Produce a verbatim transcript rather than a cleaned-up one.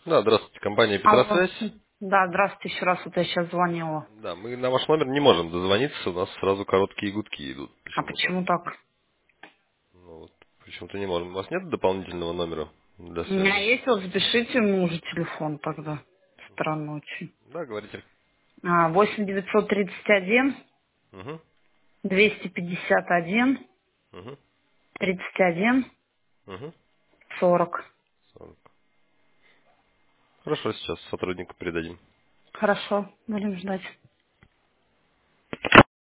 Да, здравствуйте, компания Алло. Петросвязь. Да, здравствуйте, еще раз, вот я сейчас звонила. Да, мы на ваш номер не можем дозвониться, у нас сразу короткие гудки идут А почему-то. почему так? Ну, вот, почему-то не можем. У вас нет дополнительного номера для У меня связи? есть, вот запишите мужа телефон тогда. Странно очень. Да, говорите. А, восемь девятьсот тридцать один Угу, двести пятьдесят один угу, тридцать один угу. сорок. сорок. Хорошо, сейчас сотруднику передадим. Хорошо, будем ждать.